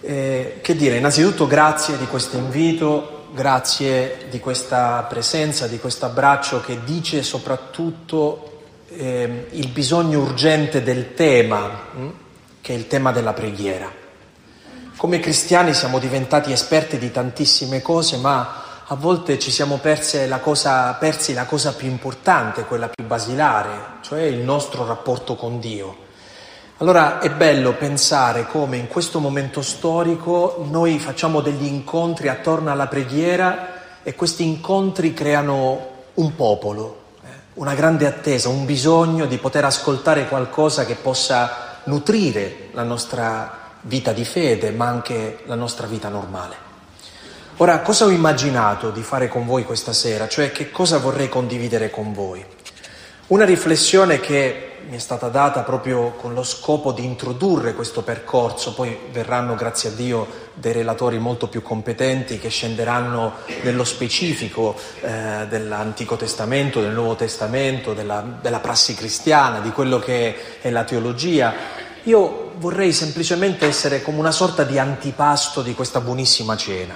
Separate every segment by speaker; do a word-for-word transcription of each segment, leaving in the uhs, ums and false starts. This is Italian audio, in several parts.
Speaker 1: Eh, che dire, innanzitutto grazie di questo invito, grazie di questa presenza, di questo abbraccio che dice soprattutto eh, il bisogno urgente del tema, hm? che è il tema della preghiera. Come cristiani siamo diventati esperti di tantissime cose, ma a volte ci siamo perse la cosa, persi la cosa più importante, quella più basilare, cioè il nostro rapporto con Dio. Allora è bello pensare come in questo momento storico noi facciamo degli incontri attorno alla preghiera e questi incontri creano un popolo, una grande attesa, un bisogno di poter ascoltare qualcosa che possa nutrire la nostra vita di fede, ma anche la nostra vita normale. Ora, cosa ho immaginato di fare con voi questa sera? Cioè, che cosa vorrei condividere con voi? Una riflessione che mi è stata data proprio con lo scopo di introdurre questo percorso, poi verranno, grazie a Dio, dei relatori molto più competenti che scenderanno nello specifico eh, dell'Antico Testamento, del Nuovo Testamento, della, della prassi cristiana, di quello che è la teologia. Io vorrei semplicemente essere come una sorta di antipasto di questa buonissima cena.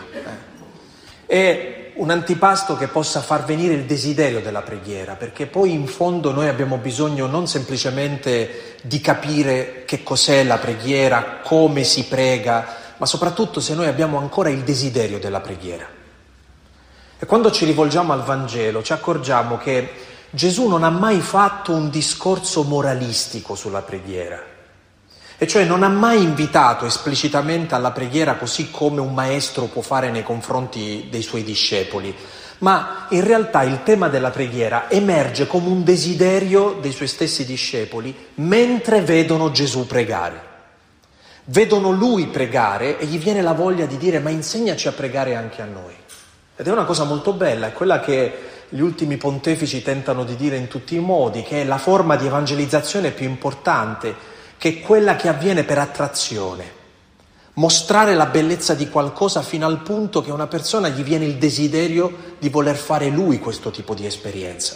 Speaker 1: È un antipasto che possa far venire il desiderio della preghiera, perché poi in fondo noi abbiamo bisogno non semplicemente di capire che cos'è la preghiera, come si prega, ma soprattutto se noi abbiamo ancora il desiderio della preghiera. E quando ci rivolgiamo al Vangelo ci accorgiamo che Gesù non ha mai fatto un discorso moralistico sulla preghiera. E cioè non ha mai invitato esplicitamente alla preghiera così come un maestro può fare nei confronti dei suoi discepoli, ma in realtà il tema della preghiera emerge come un desiderio dei suoi stessi discepoli mentre vedono Gesù pregare. Vedono lui pregare e gli viene la voglia di dire: ma insegnaci a pregare anche a noi. Ed è una cosa molto bella, è quella che gli ultimi pontefici tentano di dire in tutti i modi, che è la forma di evangelizzazione più importante, che è quella che avviene per attrazione, mostrare la bellezza di qualcosa fino al punto che a una persona gli viene il desiderio di voler fare lui questo tipo di esperienza.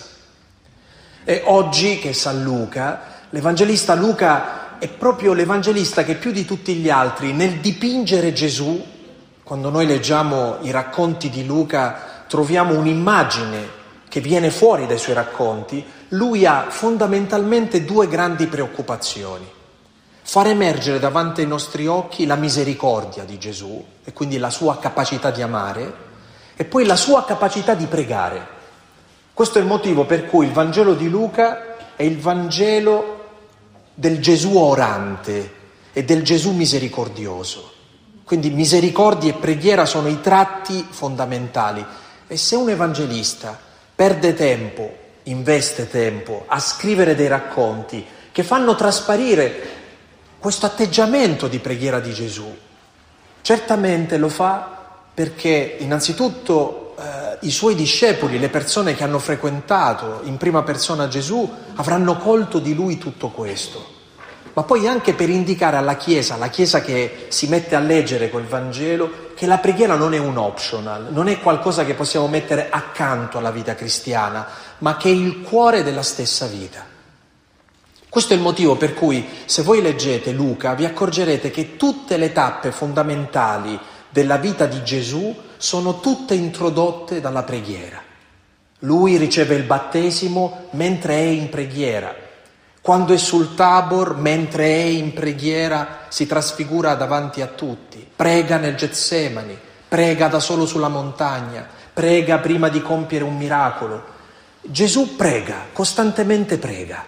Speaker 1: E oggi, che è San Luca, l'evangelista Luca è proprio l'evangelista che più di tutti gli altri nel dipingere Gesù, quando noi leggiamo i racconti di Luca troviamo un'immagine che viene fuori dai suoi racconti. Lui ha fondamentalmente due grandi preoccupazioni: far emergere davanti ai nostri occhi la misericordia di Gesù e quindi la sua capacità di amare, e poi la sua capacità di pregare. Questo è il motivo per cui il Vangelo di Luca è il Vangelo del Gesù orante e del Gesù misericordioso. Quindi misericordia e preghiera sono i tratti fondamentali. E se un evangelista perde tempo, investe tempo a scrivere dei racconti che fanno trasparire questo atteggiamento di preghiera di Gesù, certamente lo fa perché innanzitutto eh, i suoi discepoli, le persone che hanno frequentato in prima persona Gesù, avranno colto di lui tutto questo, ma poi anche per indicare alla Chiesa, alla Chiesa che si mette a leggere quel Vangelo, che la preghiera non è un optional, non è qualcosa che possiamo mettere accanto alla vita cristiana, ma che è il cuore della stessa vita. Questo è il motivo per cui, se voi leggete Luca, vi accorgerete che tutte le tappe fondamentali della vita di Gesù sono tutte introdotte dalla preghiera. Lui riceve il battesimo mentre è in preghiera. Quando è sul Tabor, mentre è in preghiera, si trasfigura davanti a tutti. Prega nel Getsemani, prega da solo sulla montagna, prega prima di compiere un miracolo. Gesù prega, costantemente prega.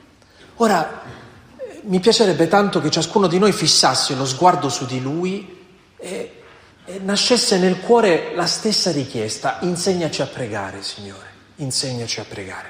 Speaker 1: Ora, mi piacerebbe tanto che ciascuno di noi fissasse lo sguardo su di lui e, e nascesse nel cuore la stessa richiesta: insegnaci a pregare, Signore, insegnaci a pregare.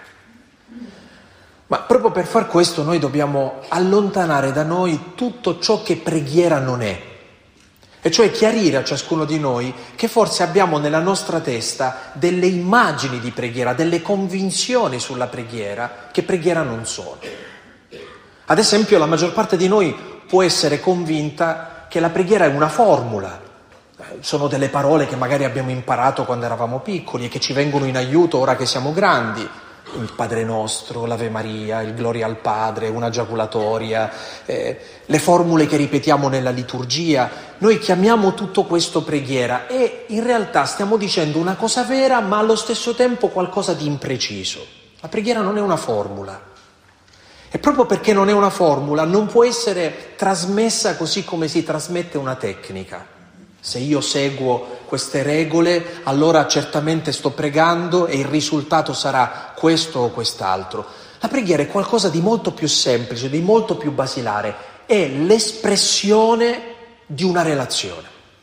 Speaker 1: Ma proprio per far questo noi dobbiamo allontanare da noi tutto ciò che preghiera non è, e cioè chiarire a ciascuno di noi che forse abbiamo nella nostra testa delle immagini di preghiera, delle convinzioni sulla preghiera che preghiera non sono. Ad esempio, la maggior parte di noi può essere convinta che la preghiera è una formula. Sono delle parole che magari abbiamo imparato quando eravamo piccoli e che ci vengono in aiuto ora che siamo grandi. il Padre Nostro, l'Ave Maria, il Gloria al Padre, una giaculatoria, eh, le formule che ripetiamo nella liturgia. Noi chiamiamo tutto questo preghiera e in realtà stiamo dicendo una cosa vera ma allo stesso tempo qualcosa di impreciso. La preghiera non è una formula e proprio perché non è una formula non può essere trasmessa così come si trasmette una tecnica. Se io seguo queste regole, allora certamente sto pregando e il risultato sarà questo o quest'altro. La preghiera è qualcosa di molto più semplice, di molto più basilare, è l'espressione di una relazione.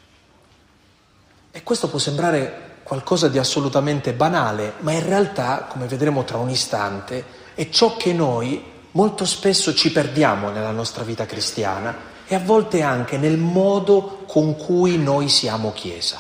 Speaker 1: E questo può sembrare qualcosa di assolutamente banale, ma in realtà, come vedremo tra un istante, è ciò che noi molto spesso ci perdiamo nella nostra vita cristiana e a volte anche nel modo con cui noi siamo Chiesa.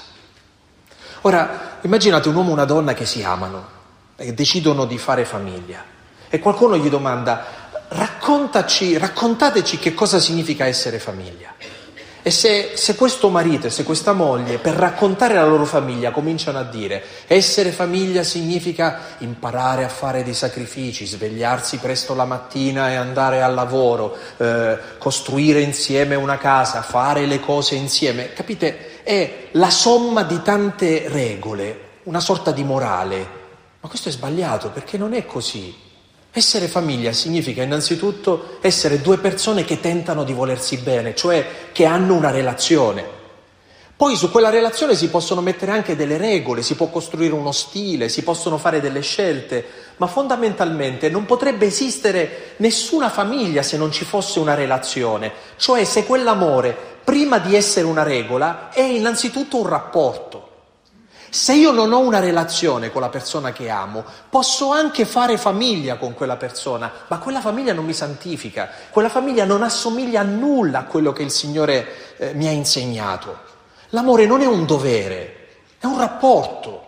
Speaker 1: Ora, immaginate un uomo e una donna che si amano e decidono di fare famiglia e qualcuno gli domanda: raccontaci, raccontateci che cosa significa essere famiglia. E se, se questo marito e se questa moglie per raccontare la loro famiglia cominciano a dire: essere famiglia significa imparare a fare dei sacrifici, svegliarsi presto la mattina e andare al lavoro, eh, costruire insieme una casa, fare le cose insieme, capite? È la somma di tante regole, una sorta di morale. Ma questo è sbagliato, perché non è così. Essere famiglia significa innanzitutto essere due persone che tentano di volersi bene, cioè che hanno una relazione. Poi su quella relazione si possono mettere anche delle regole, si può costruire uno stile, si possono fare delle scelte, ma fondamentalmente non potrebbe esistere nessuna famiglia se non ci fosse una relazione, cioè se quell'amore, prima di essere una regola, è innanzitutto un rapporto. Se io non ho una relazione con la persona che amo, posso anche fare famiglia con quella persona, ma quella famiglia non mi santifica, quella famiglia non assomiglia a nulla a quello che il Signore eh, mi ha insegnato. L'amore non è un dovere, è un rapporto.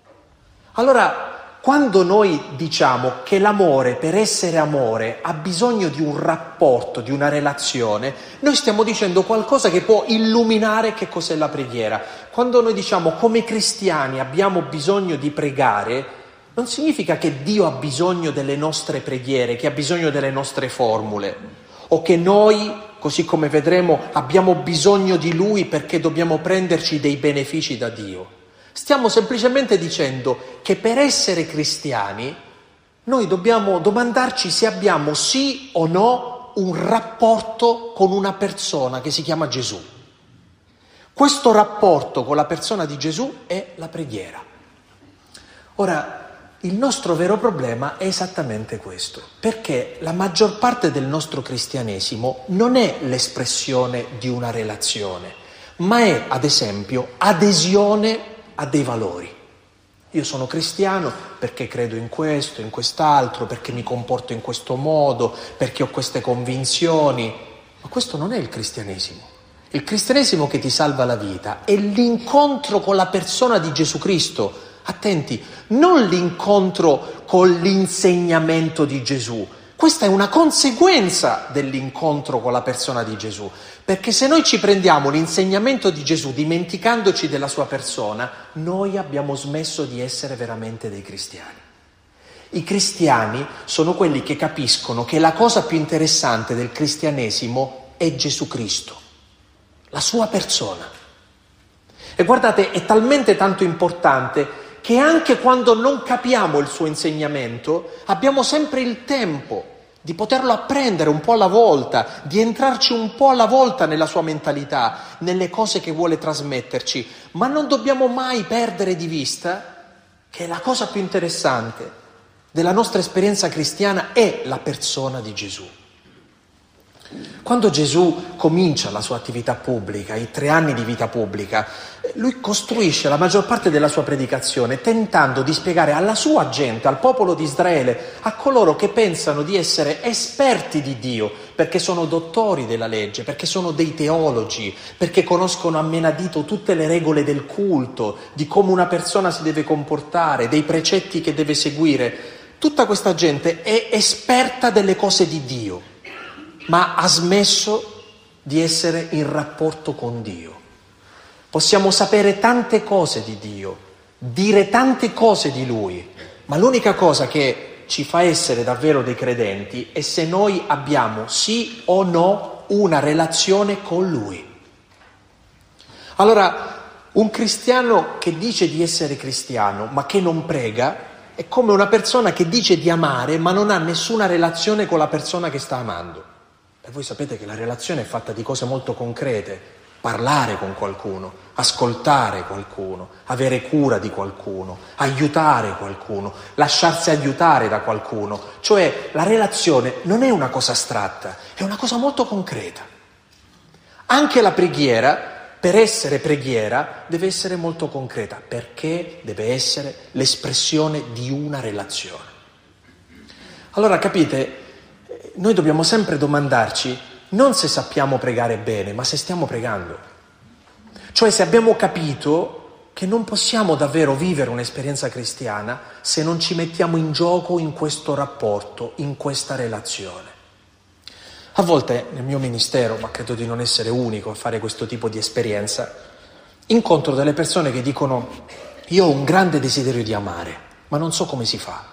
Speaker 1: Allora, quando noi diciamo che l'amore, per essere amore, ha bisogno di un rapporto, di una relazione, noi stiamo dicendo qualcosa che può illuminare che cos'è la preghiera. Quando noi diciamo come cristiani abbiamo bisogno di pregare, non significa che Dio ha bisogno delle nostre preghiere, che ha bisogno delle nostre formule, o che noi, così come vedremo, abbiamo bisogno di Lui perché dobbiamo prenderci dei benefici da Dio. Stiamo semplicemente dicendo che per essere cristiani noi dobbiamo domandarci se abbiamo sì o no un rapporto con una persona che si chiama Gesù. Questo rapporto con la persona di Gesù è la preghiera. Ora, il nostro vero problema è esattamente questo, perché la maggior parte del nostro cristianesimo non è l'espressione di una relazione, ma è, ad esempio, adesione a dei valori. Io sono cristiano perché credo in questo, in quest'altro, perché mi comporto in questo modo, perché ho queste convinzioni. Ma questo non è il cristianesimo. Il cristianesimo che ti salva la vita è l'incontro con la persona di Gesù Cristo. Attenti, non l'incontro con l'insegnamento di Gesù. Questa è una conseguenza dell'incontro con la persona di Gesù, perché se noi ci prendiamo l'insegnamento di Gesù dimenticandoci della sua persona, noi abbiamo smesso di essere veramente dei cristiani. I cristiani sono quelli che capiscono che la cosa più interessante del cristianesimo è Gesù Cristo, la sua persona. E guardate, è talmente tanto importante che anche quando non capiamo il suo insegnamento, abbiamo sempre il tempo di poterlo apprendere un po' alla volta, di entrarci un po' alla volta nella sua mentalità, nelle cose che vuole trasmetterci, ma non dobbiamo mai perdere di vista che la cosa più interessante della nostra esperienza cristiana è la persona di Gesù. Quando Gesù comincia la sua attività pubblica, i tre anni di vita pubblica, lui costruisce la maggior parte della sua predicazione tentando di spiegare alla sua gente, al popolo di Israele, a coloro che pensano di essere esperti di Dio, perché sono dottori della legge, perché sono dei teologi, perché conoscono a menadito tutte le regole del culto, di come una persona si deve comportare, dei precetti che deve seguire. Tutta questa gente è esperta delle cose di Dio, ma ha smesso di essere in rapporto con Dio. Possiamo sapere tante cose di Dio, dire tante cose di Lui, ma l'unica cosa che ci fa essere davvero dei credenti è se noi abbiamo sì o no una relazione con Lui. Allora, un cristiano che dice di essere cristiano ma che non prega è come una persona che dice di amare ma non ha nessuna relazione con la persona che sta amando. E voi sapete che la relazione è fatta di cose molto concrete: parlare con qualcuno, ascoltare qualcuno, avere cura di qualcuno, aiutare qualcuno, lasciarsi aiutare da qualcuno. Cioè la relazione non è una cosa astratta, è una cosa molto concreta. Anche la preghiera, per essere preghiera, deve essere molto concreta, perché deve essere l'espressione di una relazione. Allora, capite, noi dobbiamo sempre domandarci non se sappiamo pregare bene, ma se stiamo pregando. Cioè se abbiamo capito che non possiamo davvero vivere un'esperienza cristiana se non ci mettiamo in gioco in questo rapporto, in questa relazione. A volte nel mio ministero, ma credo di non essere unico a fare questo tipo di esperienza, incontro delle persone che dicono: io ho un grande desiderio di amare, ma non so come si fa.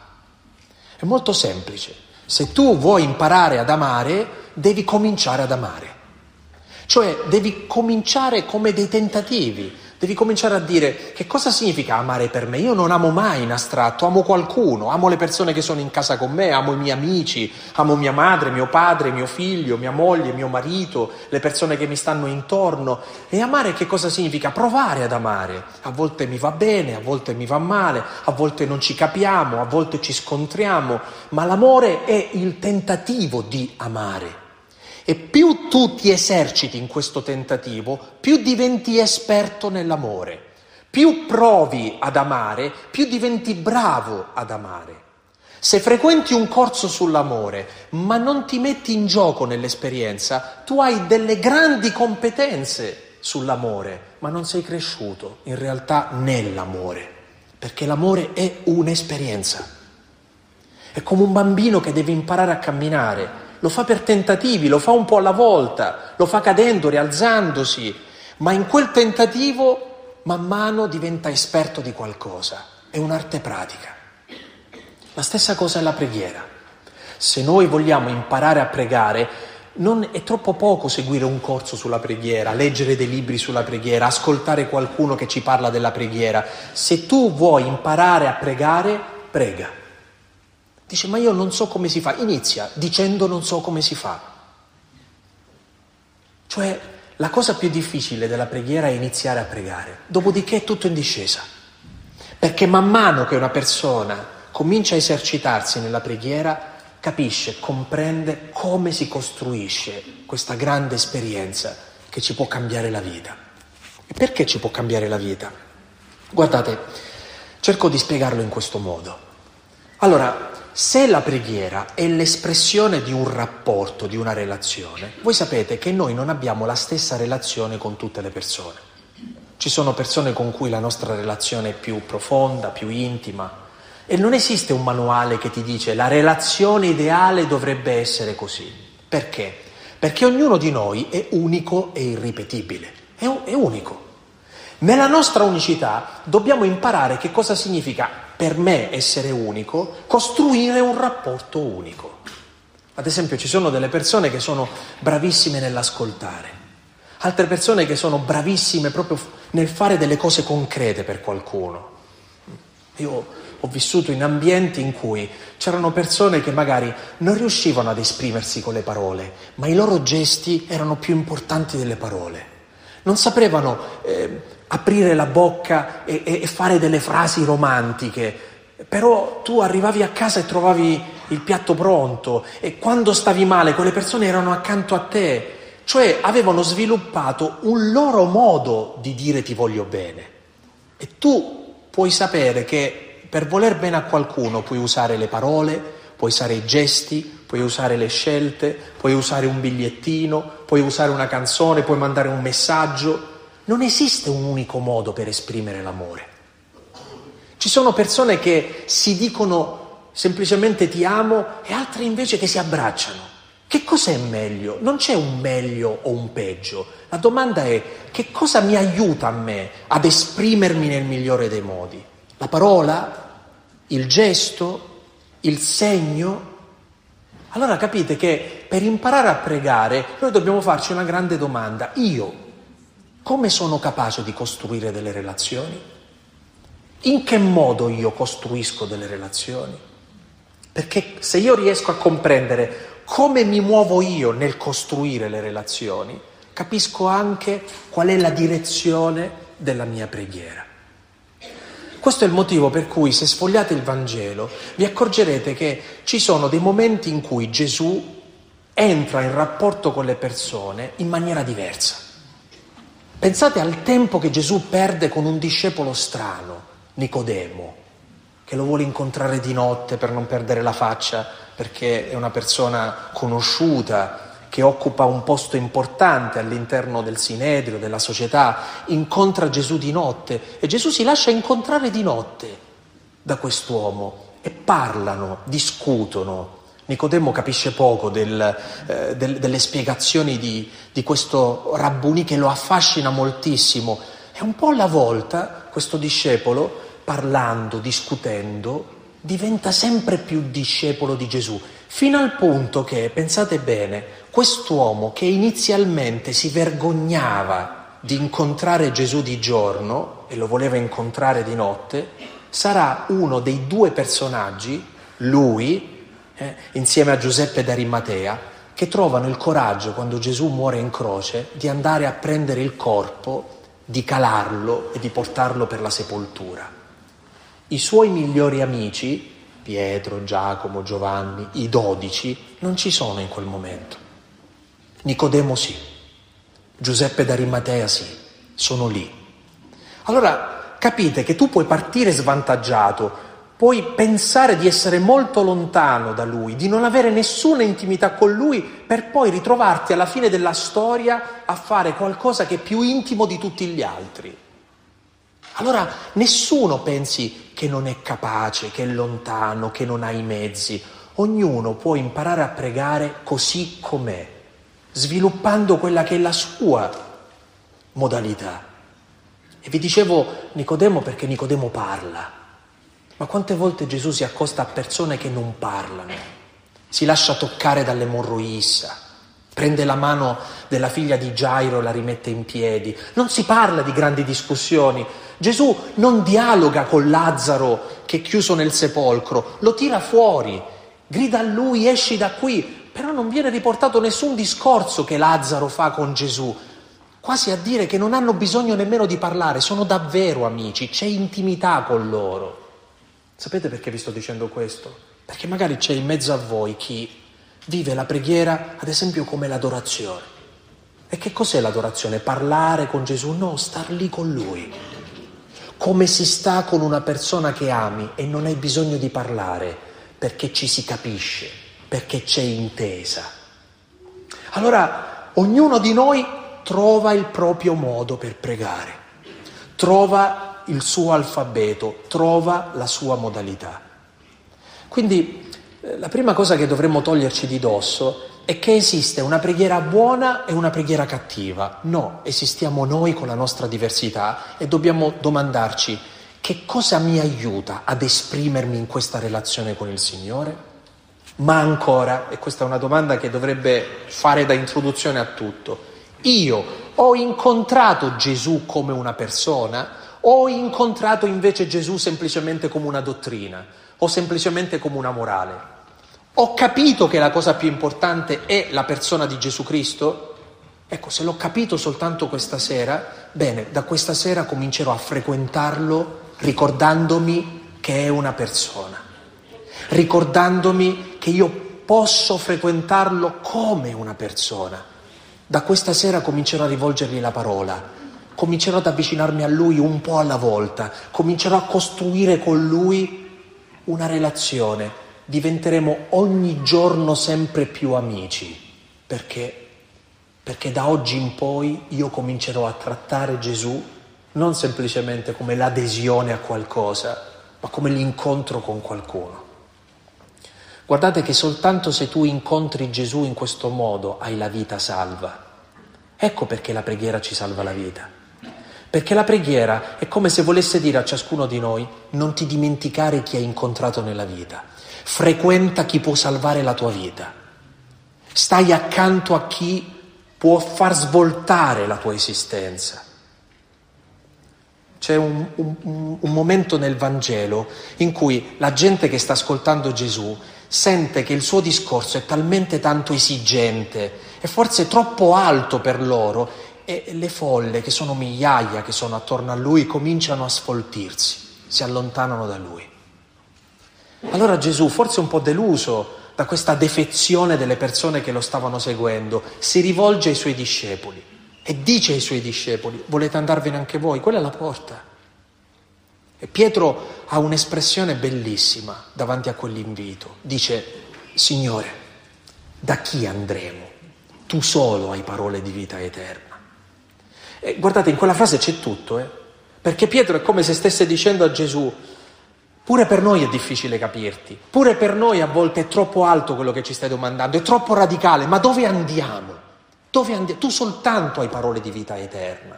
Speaker 1: È molto semplice. Se tu vuoi imparare ad amare, devi cominciare ad amare. Cioè devi cominciare come dei tentativi. Devi cominciare a dire: che cosa significa amare per me? Io non amo mai in astratto, amo qualcuno, amo le persone che sono in casa con me, amo i miei amici, amo mia madre, mio padre, mio figlio, mia moglie, mio marito, le persone che mi stanno intorno. E amare che cosa significa? Provare ad amare. A volte mi va bene, a volte mi va male, a volte non ci capiamo, a volte ci scontriamo, ma l'amore è il tentativo di amare. E più tu ti eserciti in questo tentativo, più diventi esperto nell'amore. Più provi ad amare, più diventi bravo ad amare. Se frequenti un corso sull'amore, ma non ti metti in gioco nell'esperienza, tu hai delle grandi competenze sull'amore, ma non sei cresciuto in realtà nell'amore, perché l'amore è un'esperienza. È come un bambino che deve imparare a camminare. Lo fa per tentativi, lo fa un po' alla volta, lo fa cadendo, rialzandosi, ma in quel tentativo man mano diventa esperto di qualcosa. È un'arte pratica. La stessa cosa è la preghiera. Se noi vogliamo imparare a pregare, non è troppo poco seguire un corso sulla preghiera, leggere dei libri sulla preghiera, ascoltare qualcuno che ci parla della preghiera. Se tu vuoi imparare a pregare, prega. Dice: ma io non so come si fa. Inizia dicendo: non so come si fa. Cioè, la cosa più difficile della preghiera è iniziare a pregare. Dopodiché è tutto in discesa. Perché man mano che una persona comincia a esercitarsi nella preghiera, capisce, comprende come si costruisce questa grande esperienza che ci può cambiare la vita. E perché ci può cambiare la vita? Guardate, cerco di spiegarlo in questo modo. Allora, se la preghiera è l'espressione di un rapporto, di una relazione, voi sapete che noi non abbiamo la stessa relazione con tutte le persone. Ci sono persone con cui la nostra relazione è più profonda, più intima, e non esiste un manuale che ti dice la relazione ideale dovrebbe essere così. Perché? Perché ognuno di noi è unico e irripetibile, è, un, è unico. Nella nostra unicità dobbiamo imparare che cosa significa per me essere unico, costruire un rapporto unico. Ad esempio, ci sono delle persone che sono bravissime nell'ascoltare, altre persone che sono bravissime proprio nel fare delle cose concrete per qualcuno. Io ho vissuto in ambienti in cui c'erano persone che magari non riuscivano ad esprimersi con le parole, ma i loro gesti erano più importanti delle parole. Non sapevano eh, aprire la bocca e, e fare delle frasi romantiche, però tu arrivavi a casa e trovavi il piatto pronto, e quando stavi male quelle persone erano accanto a te, cioè avevano sviluppato un loro modo di dire ti voglio bene. E tu puoi sapere che per voler bene a qualcuno puoi usare le parole, puoi usare i gesti, puoi usare le scelte, puoi usare un bigliettino, puoi usare una canzone, puoi mandare un messaggio. Non esiste un unico modo per esprimere l'amore. Ci sono persone che si dicono semplicemente ti amo e altre invece che si abbracciano. Che cos'è meglio? Non c'è un meglio o un peggio. La domanda è: che cosa mi aiuta a me ad esprimermi nel migliore dei modi? La parola? Il gesto? il segno. Allora capite che per imparare a pregare noi dobbiamo farci una grande domanda. Io come sono capace di costruire delle relazioni? In che modo io costruisco delle relazioni? Perché se io riesco a comprendere come mi muovo io nel costruire le relazioni, capisco anche qual è la direzione della mia preghiera. Questo è il motivo per cui, se sfogliate il Vangelo, vi accorgerete che ci sono dei momenti in cui Gesù entra in rapporto con le persone in maniera diversa. Pensate al tempo che Gesù perde con un discepolo strano, Nicodemo, che lo vuole incontrare di notte per non perdere la faccia, perché è una persona conosciuta, che occupa un posto importante all'interno del Sinedrio, della società, incontra Gesù di notte e Gesù si lascia incontrare di notte da quest'uomo e parlano, discutono. Nicodemo capisce poco del, eh, del, delle spiegazioni di, di questo rabbuni che lo affascina moltissimo e un po' alla volta questo discepolo, parlando, discutendo, diventa sempre più discepolo di Gesù, fino al punto che, pensate bene, quest'uomo che inizialmente si vergognava di incontrare Gesù di giorno e lo voleva incontrare di notte, sarà uno dei due personaggi, lui, eh, insieme a Giuseppe d'Arimatea, che trovano il coraggio, quando Gesù muore in croce, di andare a prendere il corpo, di calarlo e di portarlo per la sepoltura. I suoi migliori amici, Pietro, Giacomo, Giovanni, i dodici, non ci sono in quel momento. Nicodemo sì, Giuseppe d'Arimatea sì, sono lì. Allora capite che tu puoi partire svantaggiato, puoi pensare di essere molto lontano da lui, di non avere nessuna intimità con lui, per poi ritrovarti alla fine della storia a fare qualcosa che è più intimo di tutti gli altri. Allora nessuno pensi che non è capace, che è lontano, che non ha i mezzi. Ognuno può imparare a pregare così com'è, sviluppando quella che è la sua modalità. E vi dicevo Nicodemo perché Nicodemo parla. Ma quante volte Gesù si accosta a persone che non parlano, si lascia toccare dall'emorroissa, prende la mano della figlia di Gairo e la rimette in piedi. Non si parla di grandi discussioni. Gesù non dialoga con Lazzaro che è chiuso nel sepolcro, lo tira fuori, grida a lui: esci da qui. Però non viene riportato nessun discorso che Lazzaro fa con Gesù, quasi a dire che non hanno bisogno nemmeno di parlare, sono davvero amici, c'è intimità con loro. Sapete perché vi sto dicendo questo? Perché magari c'è in mezzo a voi chi vive la preghiera, ad esempio, come l'adorazione. E che cos'è l'adorazione? Parlare con Gesù? No, star lì con Lui. Come si sta con una persona che ami e non hai bisogno di parlare, perché ci si capisce, perché c'è intesa. Allora, ognuno di noi trova il proprio modo per pregare, trova il suo alfabeto, trova la sua modalità. Quindi eh, la prima cosa che dovremmo toglierci di dosso è che esiste una preghiera buona e una preghiera cattiva. No, esistiamo noi con la nostra diversità e dobbiamo domandarci: che cosa mi aiuta ad esprimermi in questa relazione con il Signore? Ma ancora, e questa è una domanda che dovrebbe fare da introduzione a tutto, io ho incontrato Gesù come una persona o ho incontrato invece Gesù semplicemente come una dottrina o semplicemente come una morale? Ho capito che la cosa più importante è la persona di Gesù Cristo? Ecco, se l'ho capito soltanto questa sera, bene, da questa sera comincerò a frequentarlo ricordandomi che è una persona, ricordandomi che io posso frequentarlo come una persona. Da questa sera comincerò a rivolgergli la parola, comincerò ad avvicinarmi a lui un po' alla volta, comincerò a costruire con lui una relazione. Diventeremo ogni giorno sempre più amici, perché, perché da oggi in poi io comincerò a trattare Gesù non semplicemente come l'adesione a qualcosa, ma come l'incontro con qualcuno. Guardate che soltanto se tu incontri Gesù in questo modo hai la vita salva. Ecco perché la preghiera ci salva la vita. Perché la preghiera è come se volesse dire a ciascuno di noi: non ti dimenticare chi hai incontrato nella vita, frequenta chi può salvare la tua vita, stai accanto a chi può far svoltare la tua esistenza. C'è un, un, un momento nel Vangelo in cui la gente che sta ascoltando Gesù sente che il suo discorso è talmente tanto esigente e forse troppo alto per loro, e le folle, che sono migliaia, che sono attorno a lui, cominciano a sfoltirsi, si allontanano da lui. Allora Gesù, forse un po' deluso da questa defezione delle persone che lo stavano seguendo, si rivolge ai suoi discepoli e dice ai suoi discepoli: volete andarvene anche voi? Quella è la porta. E Pietro ha un'espressione bellissima davanti a quell'invito. Dice: Signore, da chi andremo? Tu solo hai parole di vita eterna. E guardate, in quella frase c'è tutto, eh? Perché Pietro è come se stesse dicendo a Gesù: pure per noi è difficile capirti, pure per noi a volte è troppo alto quello che ci stai domandando, è troppo radicale, ma dove andiamo? Dove andiamo? Tu soltanto hai parole di vita eterna.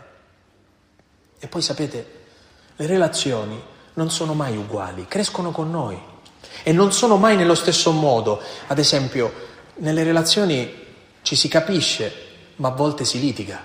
Speaker 1: E poi sapete, le relazioni non sono mai uguali, crescono con noi e non sono mai nello stesso modo. Ad esempio, nelle relazioni ci si capisce, ma a volte si litiga.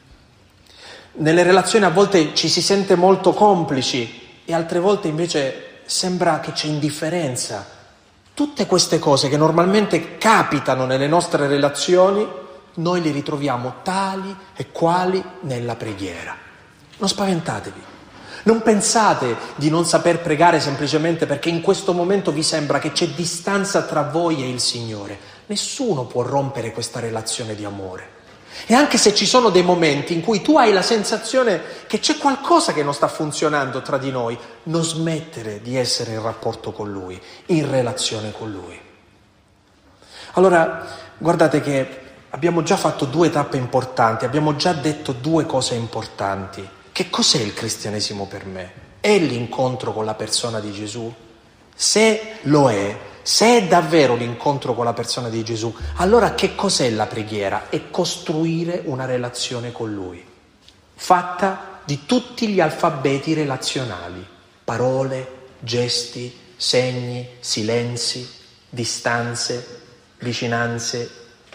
Speaker 1: Nelle relazioni a volte ci si sente molto complici e altre volte invece sembra che c'è indifferenza. Tutte queste cose che normalmente capitano nelle nostre relazioni, noi li ritroviamo tali e quali nella preghiera. Non spaventatevi, non pensate di non saper pregare semplicemente perché in questo momento vi sembra che c'è distanza tra voi e il Signore. Nessuno può rompere questa relazione di amore. E anche se ci sono dei momenti in cui tu hai la sensazione che c'è qualcosa che non sta funzionando tra di noi, non smettere di essere in rapporto con Lui, in relazione con Lui. Allora, guardate che abbiamo già fatto due tappe importanti, abbiamo già detto due cose importanti. Che cos'è il cristianesimo per me? È l'incontro con la persona di Gesù? Se lo è, se è davvero l'incontro con la persona di Gesù, allora che cos'è la preghiera? È costruire una relazione con Lui, fatta di tutti gli alfabeti relazionali: parole, gesti, segni, silenzi, distanze, vicinanze.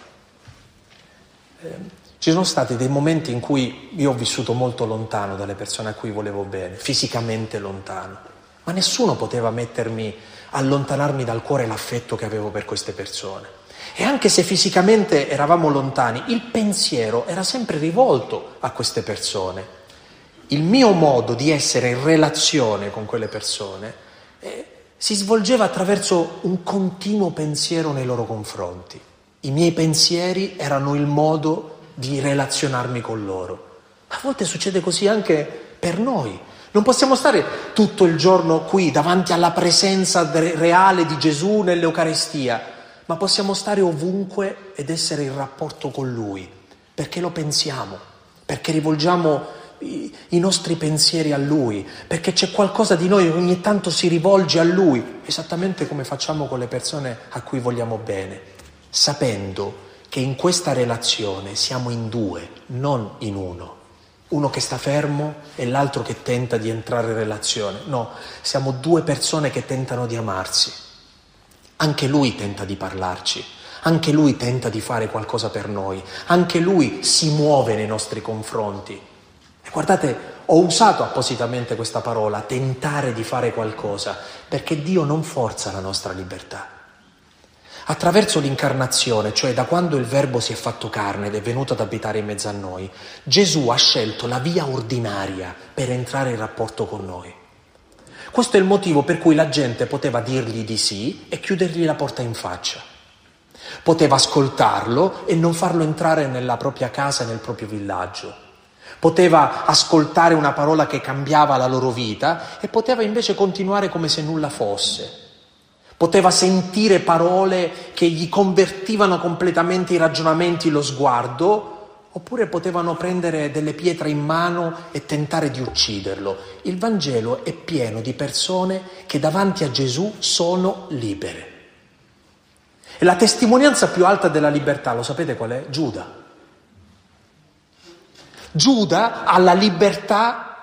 Speaker 1: Eh, ci sono stati dei momenti in cui io ho vissuto molto lontano dalle persone a cui volevo bene, fisicamente lontano, ma nessuno poteva mettermi, allontanarmi dal cuore l'affetto che avevo per queste persone. E anche se fisicamente eravamo lontani, il pensiero era sempre rivolto a queste persone. Il mio modo di essere in relazione con quelle persone eh, si svolgeva attraverso un continuo pensiero nei loro confronti. I miei pensieri erano il modo di relazionarmi con loro. A volte succede così anche per noi. Non possiamo stare tutto il giorno qui davanti alla presenza reale di Gesù nell'Eucaristia, ma possiamo stare ovunque ed essere in rapporto con Lui, perché lo pensiamo, perché rivolgiamo i, i nostri pensieri a Lui, perché c'è qualcosa di noi che ogni tanto si rivolge a Lui, esattamente come facciamo con le persone a cui vogliamo bene, sapendo che in questa relazione siamo in due, non in uno. Uno che sta fermo e l'altro che tenta di entrare in relazione. No, siamo due persone che tentano di amarsi. Anche Lui tenta di parlarci, anche Lui tenta di fare qualcosa per noi, anche Lui si muove nei nostri confronti. E guardate, ho usato appositamente questa parola, tentare di fare qualcosa, perché Dio non forza la nostra libertà. Attraverso l'incarnazione, cioè da quando il Verbo si è fatto carne ed è venuto ad abitare in mezzo a noi, Gesù ha scelto la via ordinaria per entrare in rapporto con noi. Questo è il motivo per cui la gente poteva dirgli di sì e chiudergli la porta in faccia. Poteva ascoltarlo e non farlo entrare nella propria casa e nel proprio villaggio. Poteva ascoltare una parola che cambiava la loro vita e poteva invece continuare come se nulla fosse. Poteva sentire parole che gli convertivano completamente i ragionamenti, lo sguardo, oppure potevano prendere delle pietre in mano e tentare di ucciderlo. Il Vangelo è pieno di persone che davanti a Gesù sono libere. E la testimonianza più alta della libertà, lo sapete qual è? Giuda. Giuda ha la libertà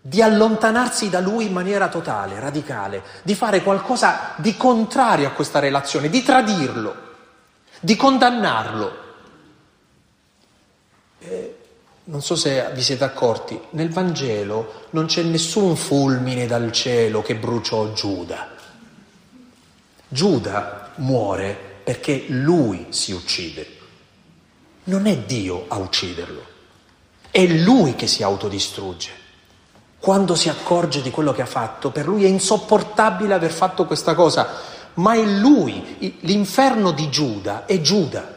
Speaker 1: di allontanarsi da lui in maniera totale, radicale, di fare qualcosa di contrario a questa relazione, di tradirlo, di condannarlo. E non so se vi siete accorti, nel Vangelo non c'è nessun fulmine dal cielo che bruciò Giuda. Giuda muore perché lui si uccide. Non è Dio a ucciderlo, è lui che si autodistrugge. Quando si accorge di quello che ha fatto, per lui è insopportabile aver fatto questa cosa, ma è lui, l'inferno di Giuda è Giuda.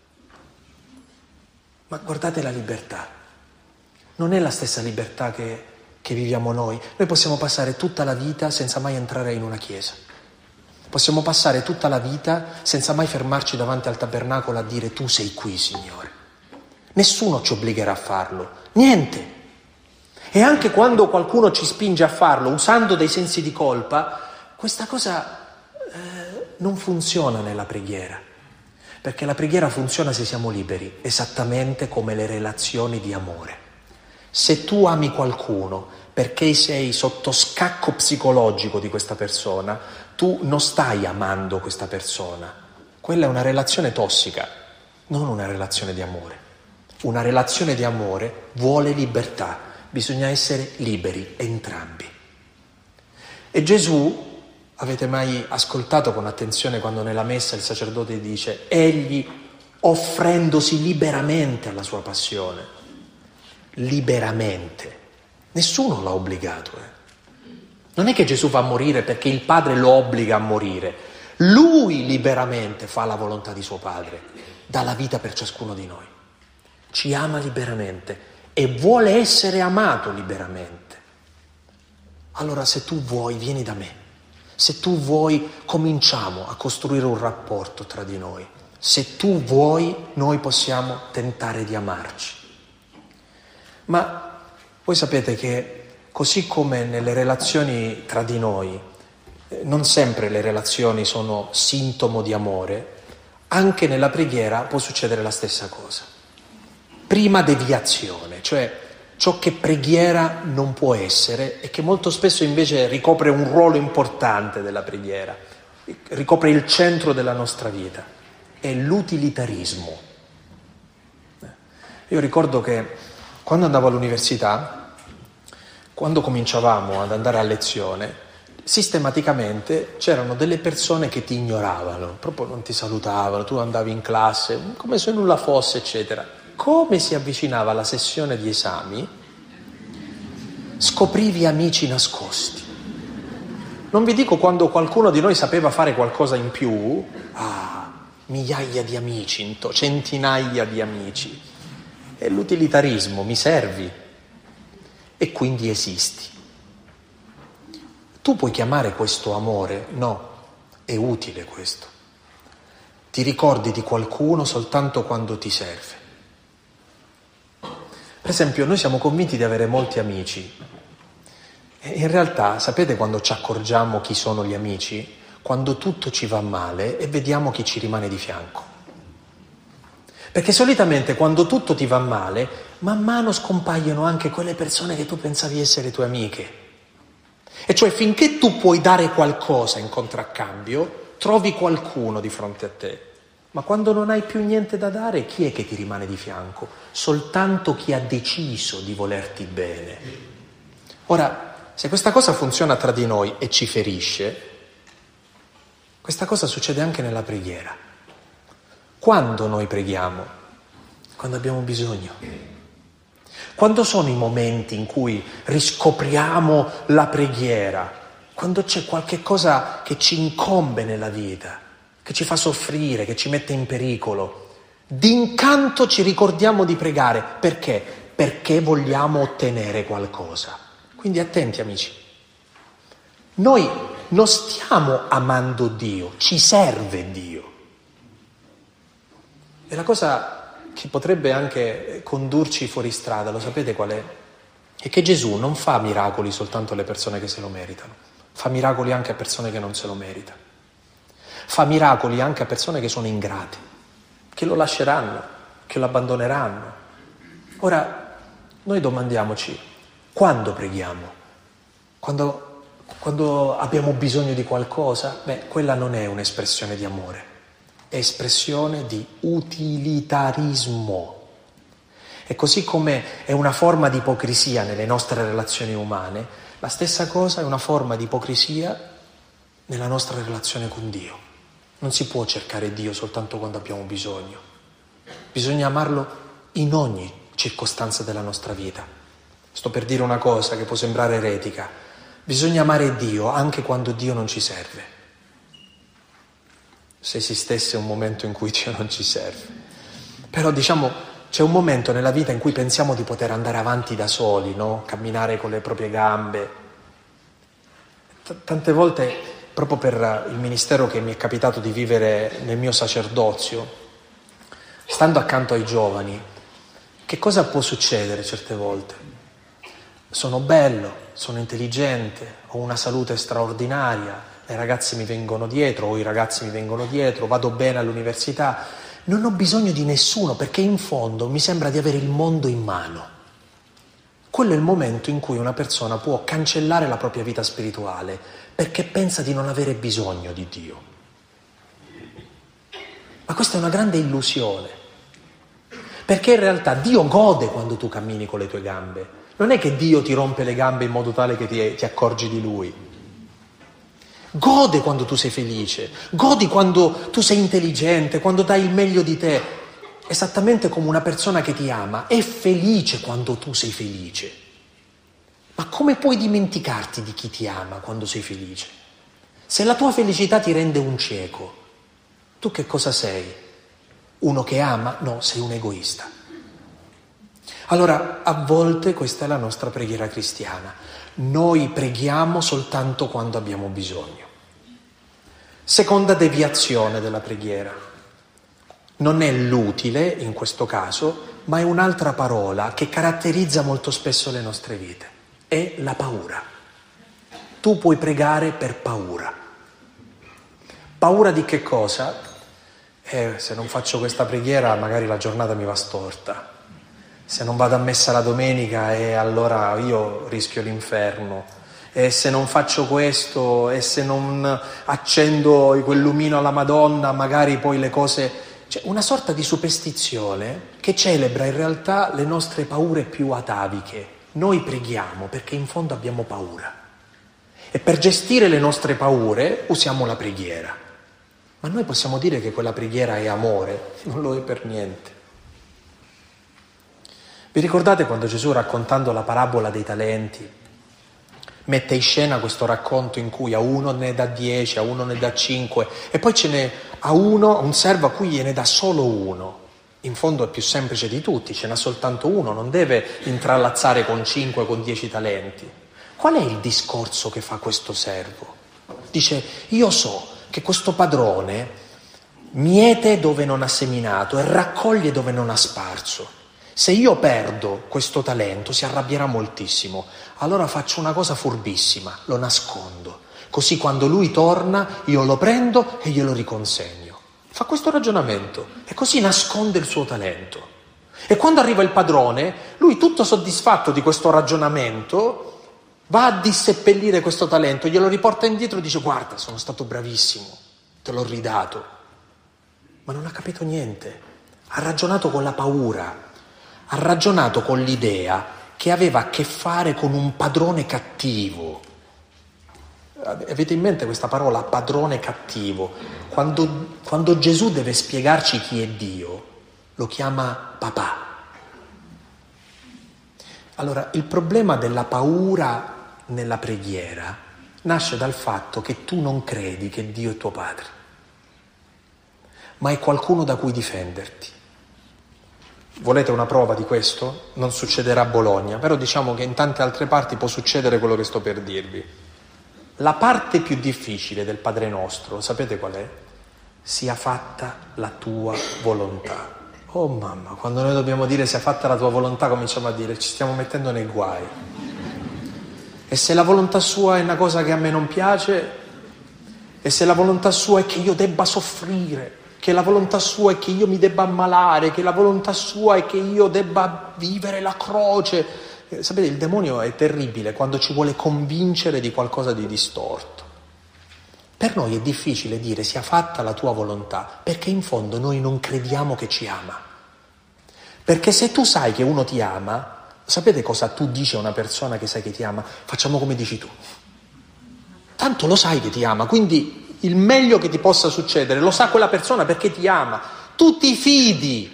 Speaker 1: Ma guardate la libertà, non è la stessa libertà che, che viviamo noi. Noi possiamo passare tutta la vita senza mai entrare in una chiesa. Possiamo passare tutta la vita senza mai fermarci davanti al tabernacolo a dire tu sei qui, Signore. Nessuno ci obbligherà a farlo, niente. E anche quando qualcuno ci spinge a farlo usando dei sensi di colpa, questa cosa eh, non funziona nella preghiera. Perché la preghiera funziona se siamo liberi, esattamente come le relazioni di amore. Se tu ami qualcuno perché sei sotto scacco psicologico di questa persona, tu non stai amando questa persona. Quella è una relazione tossica, non una relazione di amore. Una relazione di amore vuole libertà, bisogna essere liberi entrambi. E Gesù, avete mai ascoltato con attenzione quando nella messa il sacerdote dice egli offrendosi liberamente alla sua passione, liberamente, nessuno l'ha obbligato. Eh. Non è che Gesù va a morire perché il Padre lo obbliga a morire, lui liberamente fa la volontà di suo Padre, dà la vita per ciascuno di noi, ci ama liberamente e vuole essere amato liberamente. Allora se tu vuoi vieni da me. Se tu vuoi, cominciamo a costruire un rapporto tra di noi. Se tu vuoi, noi possiamo tentare di amarci. Ma voi sapete che, così come nelle relazioni tra di noi, non sempre le relazioni sono sintomo di amore, anche nella preghiera può succedere la stessa cosa. Prima deviazione, cioè ciò che preghiera non può essere e che molto spesso invece ricopre un ruolo importante della preghiera, ricopre il centro della nostra vita, è l'utilitarismo. Io ricordo che quando andavo all'università, quando cominciavamo ad andare a lezione, sistematicamente c'erano delle persone che ti ignoravano, proprio non ti salutavano, tu andavi in classe come se nulla fosse, eccetera. Come si avvicinava la sessione di esami, scoprivi amici nascosti. Non vi dico quando qualcuno di noi sapeva fare qualcosa in più, ah, migliaia di amici, centinaia di amici. È l'utilitarismo, mi servi e quindi esisti. Tu puoi chiamare questo amore? No, è utile questo. Ti ricordi di qualcuno soltanto quando ti serve. Per esempio, noi siamo convinti di avere molti amici e in realtà sapete quando ci accorgiamo chi sono gli amici? Quando tutto ci va male e vediamo chi ci rimane di fianco. Perché solitamente quando tutto ti va male, man mano scompaiono anche quelle persone che tu pensavi essere tue amiche. E cioè finché tu puoi dare qualcosa in contraccambio, trovi qualcuno di fronte a te. Ma quando non hai più niente da dare, chi è che ti rimane di fianco? Soltanto chi ha deciso di volerti bene. Ora, se questa cosa funziona tra di noi e ci ferisce, questa cosa succede anche nella preghiera. Quando noi preghiamo? Quando abbiamo bisogno. Quando sono i momenti in cui riscopriamo la preghiera? Quando c'è qualche cosa che ci incombe nella vita, che ci fa soffrire, che ci mette in pericolo. D'incanto ci ricordiamo di pregare. Perché? Perché vogliamo ottenere qualcosa. Quindi attenti amici. Noi non stiamo amando Dio, ci serve Dio. E la cosa che potrebbe anche condurci fuori strada, lo sapete qual è? È che Gesù non fa miracoli soltanto alle persone che se lo meritano, fa miracoli anche a persone che non se lo meritano. Fa miracoli anche a persone che sono ingrate, che lo lasceranno, che lo abbandoneranno. Ora, noi domandiamoci, Quando preghiamo? Quando, quando abbiamo bisogno di qualcosa? Beh, quella non è un'espressione di amore, è espressione di utilitarismo. E così come è una forma di ipocrisia nelle nostre relazioni umane, la stessa cosa è una forma di ipocrisia nella nostra relazione con Dio. Non si può cercare Dio soltanto quando abbiamo bisogno. Bisogna amarlo in ogni circostanza della nostra vita. Sto per dire una cosa che può sembrare eretica. Bisogna amare Dio anche quando Dio non ci serve. Se esistesse un momento in cui Dio non ci serve. Però diciamo, c'è un momento nella vita in cui pensiamo di poter andare avanti da soli, no? Camminare con le proprie gambe. T- tante volte, proprio per il ministero che mi è capitato di vivere nel mio sacerdozio, stando accanto ai giovani, che cosa può succedere certe volte? Sono bello, sono intelligente, ho una salute straordinaria, le ragazze mi vengono dietro o i ragazzi mi vengono dietro, vado bene all'università, non ho bisogno di nessuno perché in fondo mi sembra di avere il mondo in mano. Quello è il momento in cui una persona può cancellare la propria vita spirituale perché pensa di non avere bisogno di Dio. Ma questa è una grande illusione, perché in realtà Dio gode quando tu cammini con le tue gambe. Non è che Dio ti rompe le gambe in modo tale che ti, ti accorgi di Lui. Gode quando tu sei felice, godi quando tu sei intelligente, quando dai il meglio di te. Esattamente come una persona che ti ama è felice quando tu sei felice. Ma come puoi dimenticarti di chi ti ama quando sei felice? Se la tua felicità ti rende un cieco, tu che cosa sei? Uno che ama? No, sei un egoista. Allora, a volte questa è la nostra preghiera cristiana. Noi preghiamo soltanto quando abbiamo bisogno. Seconda deviazione della preghiera. Non è l'utile in questo caso, ma è un'altra parola che caratterizza molto spesso le nostre vite. È la paura. Tu puoi pregare per paura. Paura di che cosa? Eh, se non faccio questa preghiera magari la giornata mi va storta. Se non vado a messa la domenica e allora io rischio l'inferno. E se non faccio questo e se non accendo quel lumino alla Madonna magari poi le cose... C'è una sorta di superstizione che celebra in realtà le nostre paure più ataviche. Noi preghiamo perché in fondo abbiamo paura. E per gestire le nostre paure usiamo la preghiera. Ma noi possiamo dire che quella preghiera è amore? Non lo è per niente. Vi ricordate quando Gesù, raccontando la parabola dei talenti, mette in scena questo racconto in cui a uno ne dà dieci, a uno ne dà cinque e poi ce n'è a uno, un servo a cui gliene dà solo uno. In fondo è più semplice di tutti, ce n'ha soltanto uno, non deve intrallazzare con cinque, con dieci talenti. Qual è il discorso che fa questo servo? Dice, io so che questo padrone miete dove non ha seminato e raccoglie dove non ha sparso. Se io perdo questo talento si arrabbierà moltissimo, allora faccio una cosa furbissima, lo nascondo, così quando lui torna io lo prendo e glielo riconsegno. Fa questo ragionamento e così nasconde il suo talento. E quando arriva il padrone, lui tutto soddisfatto di questo ragionamento va a disseppellire questo talento, glielo riporta indietro e dice guarda, sono stato bravissimo, te l'ho ridato. Ma non ha capito niente, ha ragionato con la paura. Ha ragionato con l'idea che aveva a che fare con un padrone cattivo. Avete in mente questa parola, padrone cattivo? Quando, quando Gesù deve spiegarci chi è Dio, lo chiama papà. Allora, il problema della paura nella preghiera nasce dal fatto che tu non credi che Dio è tuo padre, ma è qualcuno da cui difenderti. Volete una prova di questo? Non succederà a Bologna, però diciamo che in tante altre parti può succedere quello che sto per dirvi. La parte più difficile del Padre Nostro, sapete qual è? Sia fatta la tua volontà. Oh mamma, quando noi dobbiamo dire sia fatta la tua volontà, cominciamo a dire ci stiamo mettendo nei guai. E se la volontà sua è una cosa che a me non piace, e se la volontà sua è che io debba soffrire, che la volontà sua è che io mi debba ammalare, che la volontà sua è che io debba vivere la croce, Eh, sapete, il demonio è terribile quando ci vuole convincere di qualcosa di distorto. Per noi è difficile dire sia fatta la tua volontà, perché in fondo noi non crediamo che ci ama. Perché se tu sai che uno ti ama, sapete cosa tu dici a una persona che sai che ti ama? Facciamo come dici tu. Tanto lo sai che ti ama, quindi il meglio che ti possa succedere lo sa quella persona perché ti ama. Tu ti fidi.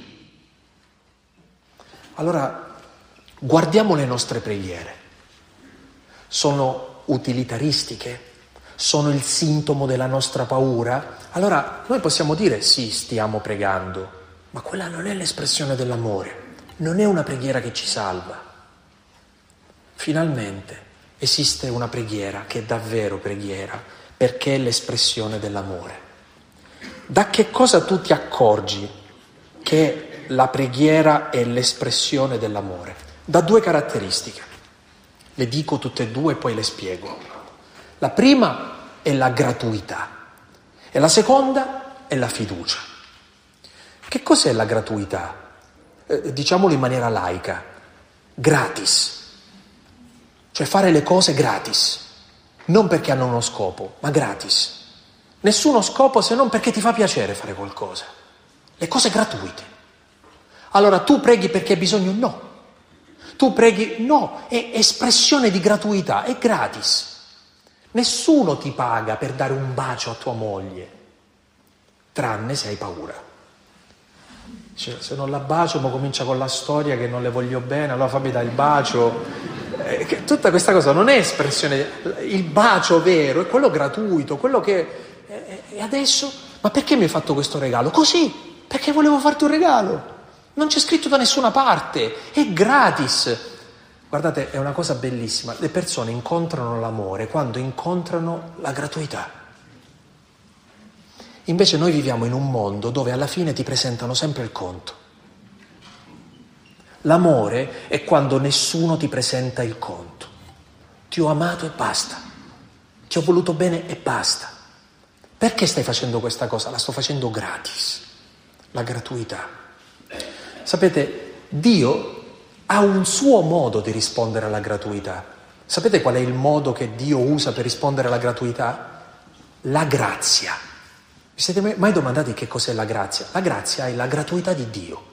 Speaker 1: Allora, guardiamo le nostre preghiere. Sono utilitaristiche? Sono il sintomo della nostra paura? Allora, noi possiamo dire sì, stiamo pregando, ma quella non è l'espressione dell'amore, non è una preghiera che ci salva. Finalmente esiste una preghiera che è davvero preghiera, perché è l'espressione dell'amore. Da che cosa tu ti accorgi che la preghiera è l'espressione dell'amore? Da due caratteristiche. Le dico tutte e due e poi le spiego. La prima è la gratuità e la seconda è la fiducia. Che cos'è la gratuità? Eh, diciamolo in maniera laica, gratis. Cioè fare le cose gratis, non perché hanno uno scopo, ma gratis. Nessuno scopo se non perché ti fa piacere fare qualcosa. Le cose gratuite. Allora tu preghi perché hai bisogno? No. Tu preghi? No, è espressione di gratuità, è gratis. Nessuno ti paga per dare un bacio a tua moglie, tranne se hai paura. Cioè, se non la bacio, ma comincia con la storia che non le voglio bene, allora fammi dare il bacio. Eh, che tutta questa cosa non è espressione, il bacio vero è quello gratuito, quello che... Eh, e adesso? Ma perché mi hai fatto questo regalo? Così, perché volevo farti un regalo. Non c'è scritto da nessuna parte, è gratis. Guardate, è una cosa bellissima. Le persone incontrano l'amore quando incontrano la gratuità. Invece noi viviamo in un mondo dove alla fine ti presentano sempre il conto. L'amore è quando nessuno ti presenta il conto. Ti ho amato e basta. Ti ho voluto bene e basta. Perché stai facendo questa cosa? La sto facendo gratis. La gratuità. Sapete, Dio ha un suo modo di rispondere alla gratuità. Sapete qual è il modo che Dio usa per rispondere alla gratuità? La grazia. Vi siete mai domandati che cos'è la grazia? La grazia è la gratuità di Dio.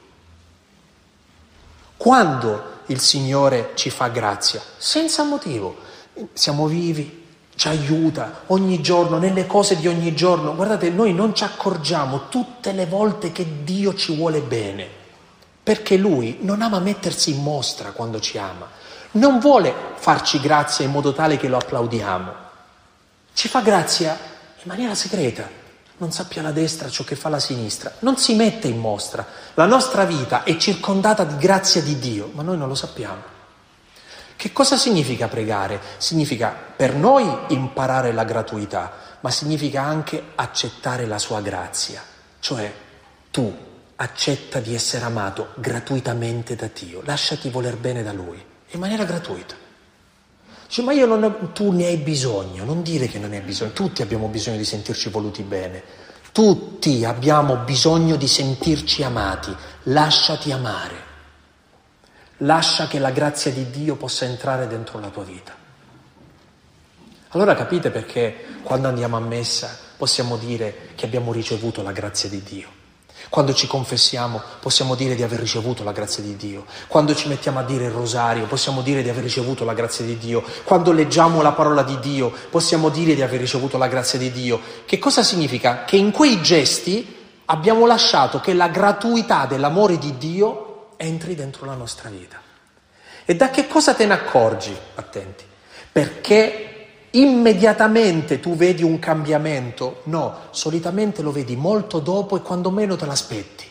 Speaker 1: Quando il Signore ci fa grazia? Senza motivo. Siamo vivi, ci aiuta ogni giorno, nelle cose di ogni giorno. Guardate, noi non ci accorgiamo tutte le volte che Dio ci vuole bene. Perché Lui non ama mettersi in mostra quando ci ama, non vuole farci grazia in modo tale che lo applaudiamo, ci fa grazia in maniera segreta, non sappia la destra ciò che fa la sinistra, non si mette in mostra, la nostra vita è circondata di grazia di Dio, ma noi non lo sappiamo. Che cosa significa pregare? Significa per noi imparare la gratuità, ma significa anche accettare la sua grazia, cioè tu accetta di essere amato gratuitamente da Dio, lasciati voler bene da Lui, in maniera gratuita. Dice, ma io non ho, tu ne hai bisogno, non dire che non ne hai bisogno, tutti abbiamo bisogno di sentirci voluti bene, tutti abbiamo bisogno di sentirci amati, lasciati amare, lascia che la grazia di Dio possa entrare dentro la tua vita. Allora capite perché quando andiamo a messa possiamo dire che abbiamo ricevuto la grazia di Dio. Quando ci confessiamo possiamo dire di aver ricevuto la grazia di Dio. Quando ci mettiamo a dire il rosario possiamo dire di aver ricevuto la grazia di Dio. Quando leggiamo la parola di Dio possiamo dire di aver ricevuto la grazia di Dio. Che cosa significa? Che in quei gesti abbiamo lasciato che la gratuità dell'amore di Dio entri dentro la nostra vita. E da che cosa te ne accorgi? Attenti. Perché immediatamente tu vedi un cambiamento? No, solitamente lo vedi molto dopo e quando meno te l'aspetti.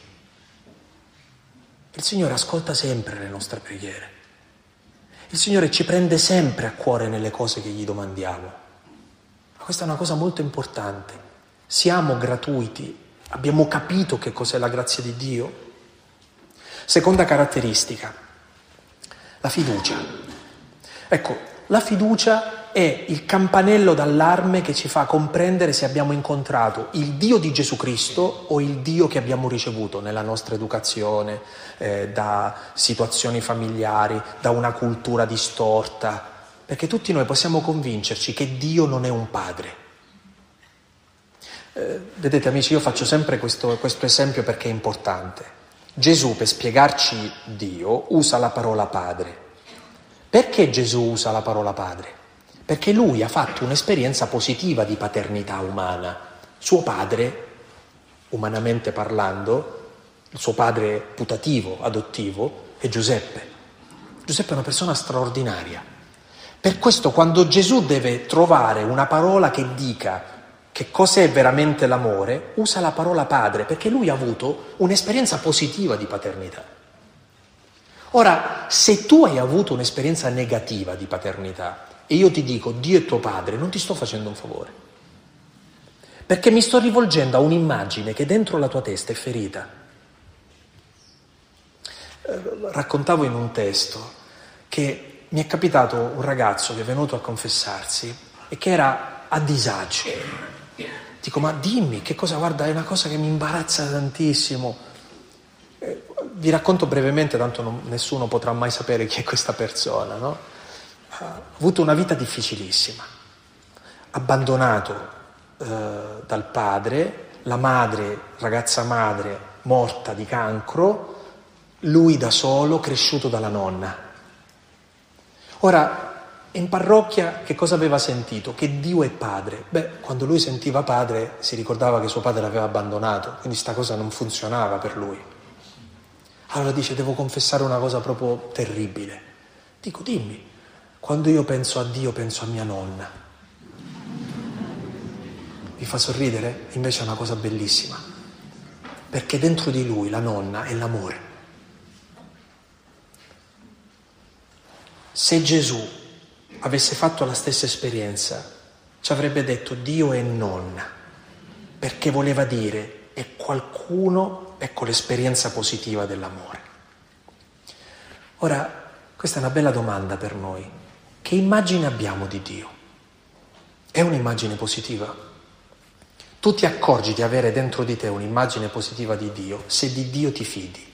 Speaker 1: Il Signore ascolta sempre le nostre preghiere. Il Signore ci prende sempre a cuore nelle cose che gli domandiamo. Ma questa è una cosa molto importante. Siamo gratuiti, abbiamo capito che cos'è la grazia di Dio. Seconda caratteristica, la fiducia. Ecco, La fiducia è il campanello d'allarme che ci fa comprendere se abbiamo incontrato il Dio di Gesù Cristo o il Dio che abbiamo ricevuto nella nostra educazione, eh, da situazioni familiari, da una cultura distorta. Perché tutti noi possiamo convincerci che Dio non è un padre. Eh, vedete amici, io faccio sempre questo, questo esempio perché è importante. Gesù, per spiegarci Dio, usa la parola padre. Perché Gesù usa la parola padre? Perché lui ha fatto un'esperienza positiva di paternità umana. Suo padre, umanamente parlando, il suo padre putativo, adottivo, è Giuseppe. Giuseppe è una persona straordinaria. Per questo quando Gesù deve trovare una parola che dica che cos'è veramente l'amore, usa la parola padre, perché lui ha avuto un'esperienza positiva di paternità. Ora, se tu hai avuto un'esperienza negativa di paternità e io ti dico Dio è tuo padre, non ti sto facendo un favore, perché mi sto rivolgendo a un'immagine che dentro la tua testa è ferita. Eh, raccontavo in un testo che mi è capitato un ragazzo che è venuto a confessarsi e che era a disagio. Dico, ma dimmi, che cosa, guarda, è una cosa che mi imbarazza tantissimo. Eh, vi racconto brevemente, tanto non, nessuno potrà mai sapere chi è questa persona, no? Ha avuto una vita difficilissima, abbandonato eh, dal padre, la madre, ragazza madre, morta di cancro, lui da solo, cresciuto dalla nonna. Ora, in parrocchia che cosa aveva sentito? Che Dio è padre. Beh, quando lui sentiva padre si ricordava che suo padre l'aveva abbandonato, quindi sta cosa non funzionava per lui. Allora dice, devo confessare una cosa proprio terribile. Dico, dimmi, quando io penso a Dio penso a mia nonna. Vi fa sorridere? Invece è una cosa bellissima, perché dentro di lui la nonna è l'amore. Se Gesù avesse fatto la stessa esperienza, ci avrebbe detto Dio è nonna, perché voleva dire è qualcuno, ecco l'esperienza positiva dell'amore. Ora, questa è una bella domanda per noi. Che immagine abbiamo di Dio? È un'immagine positiva? Tu ti accorgi di avere dentro di te un'immagine positiva di Dio se di Dio ti fidi.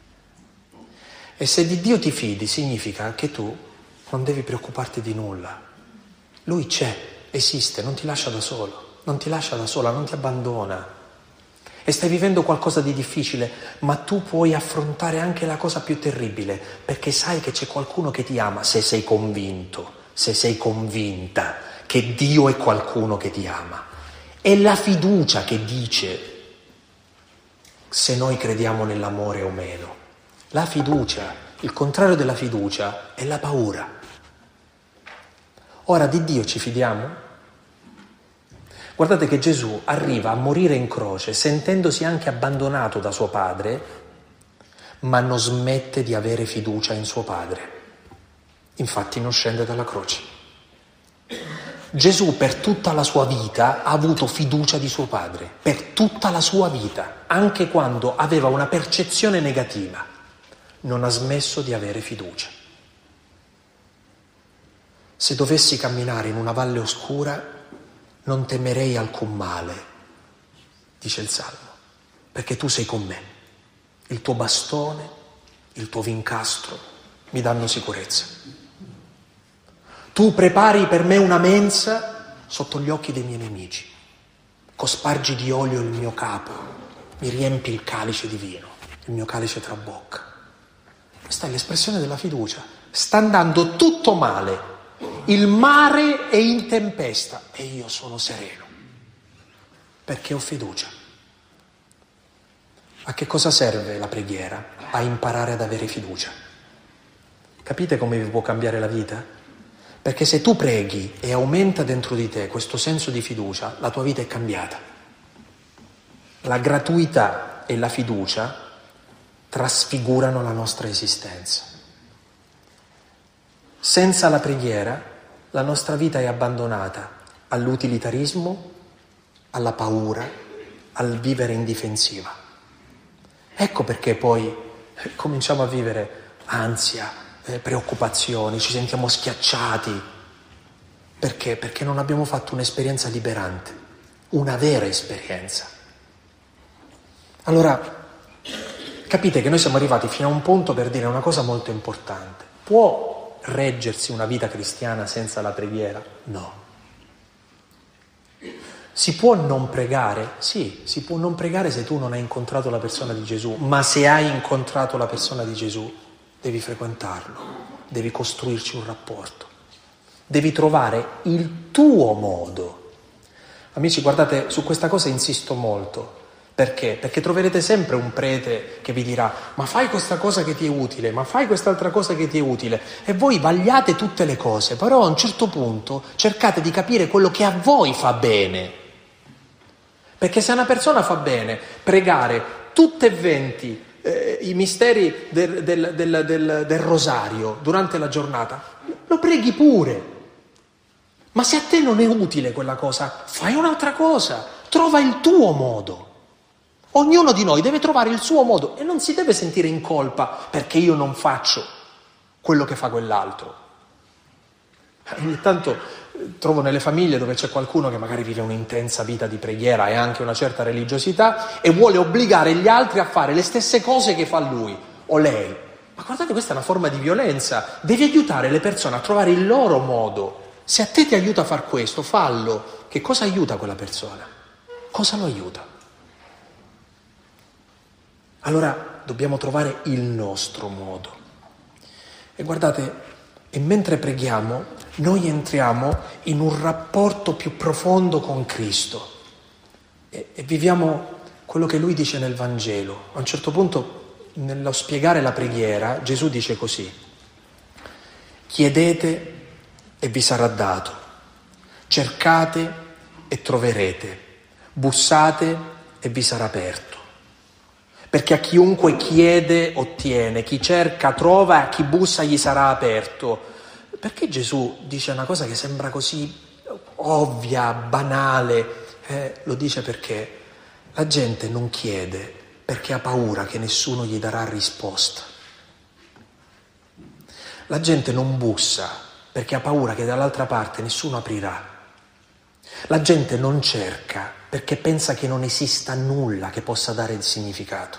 Speaker 1: E se di Dio ti fidi significa che tu non devi preoccuparti di nulla. Lui c'è, esiste, non ti lascia da solo, non ti lascia da sola, non ti abbandona. E stai vivendo qualcosa di difficile, ma tu puoi affrontare anche la cosa più terribile, perché sai che c'è qualcuno che ti ama, se sei convinto, se sei convinta che Dio è qualcuno che ti ama. È la fiducia che dice se noi crediamo nell'amore o meno. La fiducia, il contrario della fiducia, è la paura. Ora di Dio ci fidiamo? Guardate che Gesù arriva a morire in croce sentendosi anche abbandonato da suo padre, ma non smette di avere fiducia in suo padre. Infatti non scende dalla croce. Gesù per tutta la sua vita ha avuto fiducia di suo padre, per tutta la sua vita, anche quando aveva una percezione negativa, non ha smesso di avere fiducia. Se dovessi camminare in una valle oscura, non temerei alcun male, dice il Salmo, perché tu sei con me. Il tuo bastone, il tuo vincastro mi danno sicurezza. Tu prepari per me una mensa sotto gli occhi dei miei nemici. Cospargi di olio il mio capo, mi riempi il calice di vino, il mio calice trabocca. Questa è l'espressione della fiducia. Sta andando tutto male. Il mare è in tempesta e io sono sereno perché ho fiducia. A che cosa serve la preghiera? A imparare ad avere fiducia. Capite come vi può cambiare la vita? Perché se tu preghi e aumenta dentro di te questo senso di fiducia, la tua vita è cambiata. La gratuità e la fiducia trasfigurano la nostra esistenza. Senza la preghiera la nostra vita è abbandonata all'utilitarismo, alla paura, al vivere in difensiva. Ecco perché poi cominciamo a vivere ansia, eh, preoccupazioni, ci sentiamo schiacciati, Perché? Perché non abbiamo fatto un'esperienza liberante, una vera esperienza. Allora, capite che noi siamo arrivati fino a un punto per dire una cosa molto importante. Può reggersi una vita cristiana senza la preghiera? No. Si può non pregare? Sì, si può non pregare se tu non hai incontrato la persona di Gesù, ma se hai incontrato la persona di Gesù, devi frequentarlo, devi costruirci un rapporto, devi trovare il tuo modo. Amici, guardate, su questa cosa insisto molto. Perché? Perché troverete sempre un prete che vi dirà: ma fai questa cosa che ti è utile, ma fai quest'altra cosa che ti è utile, e voi vagliate tutte le cose, però a un certo punto cercate di capire quello che a voi fa bene. Perché se una persona fa bene pregare tutte e venti eh, i misteri del, del, del, del, del rosario durante la giornata, lo preghi pure. Ma se a te non è utile quella cosa, fai un'altra cosa, trova il tuo modo. Ognuno di noi deve trovare il suo modo e non si deve sentire in colpa perché io non faccio quello che fa quell'altro. Ogni tanto trovo nelle famiglie dove c'è qualcuno che magari vive un'intensa vita di preghiera e anche una certa religiosità e vuole obbligare gli altri a fare le stesse cose che fa lui o lei. Ma guardate, questa è una forma di violenza. Devi aiutare le persone a trovare il loro modo. Se a te ti aiuta a far questo, fallo. Che cosa aiuta quella persona? Cosa lo aiuta? Allora dobbiamo trovare il nostro modo. E guardate, e mentre preghiamo, noi entriamo in un rapporto più profondo con Cristo e, e viviamo quello che Lui dice nel Vangelo. A un certo punto, nello spiegare la preghiera, Gesù dice così: chiedete e vi sarà dato, cercate e troverete, bussate e vi sarà aperto. Perché a chiunque chiede ottiene, chi cerca trova, a chi bussa gli sarà aperto. Perché Gesù dice una cosa che sembra così ovvia, banale? Eh, lo dice perché la gente non chiede perché ha paura che nessuno gli darà risposta. La gente non bussa perché ha paura che dall'altra parte nessuno aprirà. La gente non cerca perché pensa che non esista nulla che possa dare il significato.